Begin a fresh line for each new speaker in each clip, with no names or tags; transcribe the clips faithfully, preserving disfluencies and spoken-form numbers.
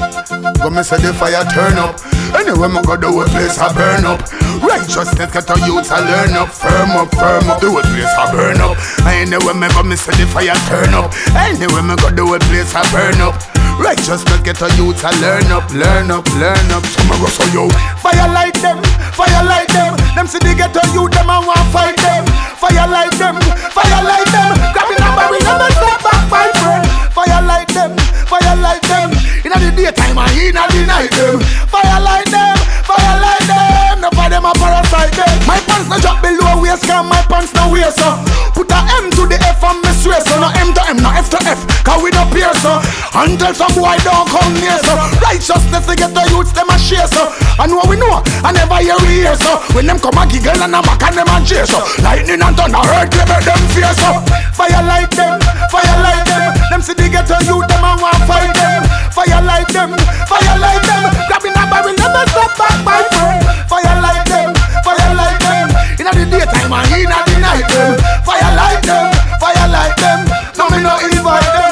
But me say the fire turn up. Anyway me go the whole place I burn up. Righteousness get a youth I learn up. Firm up, firm up, the whole place I burn up. Anyway me go me say the fire turn up. Anyway me go the whole place I burn up. Righteousness get a youth I learn up, learn up, learn up. Tomorrow so yo, fire light them, fire light them. Them see the ghetto youth them and want fight them. Fire light them, fire light them. Grabbing a barrel and a step back my friend. Fire light them, fire light them. In the daytime and in the night them. Fire light them, fire light them. No for them a parasite them. My pants no drop below waist, cause my pants no wear so. Put a M to the F and me swear so. No M to M, no F to F, cause we no peer so. Until some boy don't come near so. Righteousness they get the youths them a share so. And what we know, I never hear we hear so. When them come a giggle and a back and them a cheer so. Lightning and thunder hurt they make them fear so. Fire light them, fire light them. Them see they get the youth them and want fight them. Fire light them, fire light them. Grabbing a barrel never stop back my friend. Fire light them, fire light them. In the daytime and in the night them. Fire light them, fire light them. No me no invite them.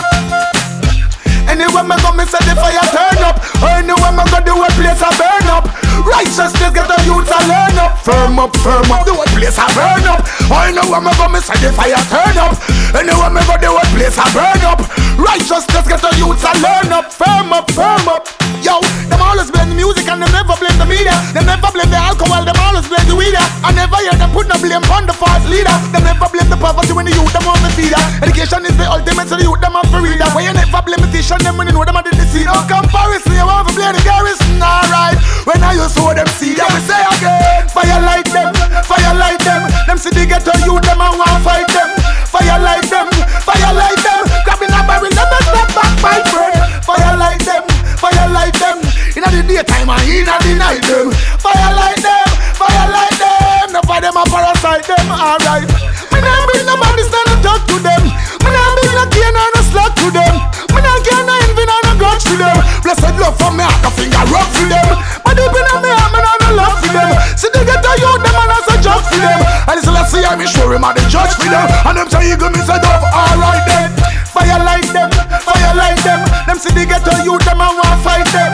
Anywhere me go, me say the fire turn up. Anywhere me go, the whole place I burn up. Righteousness get the youths I learn up. Firm up, firm up, the whole place I burn up. Anywhere me go, me say the fire turn up. Anywhere me go, the whole place I burn up. Righteousness get the youths I learn up. Firm up, firm up. Yo, them always blame the music and them never blame the media. Them never blame the alcohol, them always blame the weed. I never hear them put no blame on the false leader. Them never blame the poverty when the youth them want to feed her. Education is the ultimate, so the youth them have to read her. Why you never blame the teacher them when you know them are the deceit? No comparison, you want to blame the garrison, alright. When I used to hold them see them, we say again. Fire light them, fire light them. Them see the ghetto youth them and want fight them. Fire light them, fire light them. Grabbing a barrel, never step back my friend. Fire light them, fire light them. In the daytime and in the night them. Fire light them, fire light them. No for them a parasite them, alright. Me nah bring nobody stand and talk to them. Me nah bring no cane and no slack to them. Me nah care no envy and no grudge to them. Blessed love from me, I can finger rub for them. But deep in me, I'm not no love for them. See they get a youth them and that's a job for them. And it's like see I'm sure him and the judge for them. And them say you give me said off, alright then. Fire light them, fire light them. Them see they get a youth them and want fight them.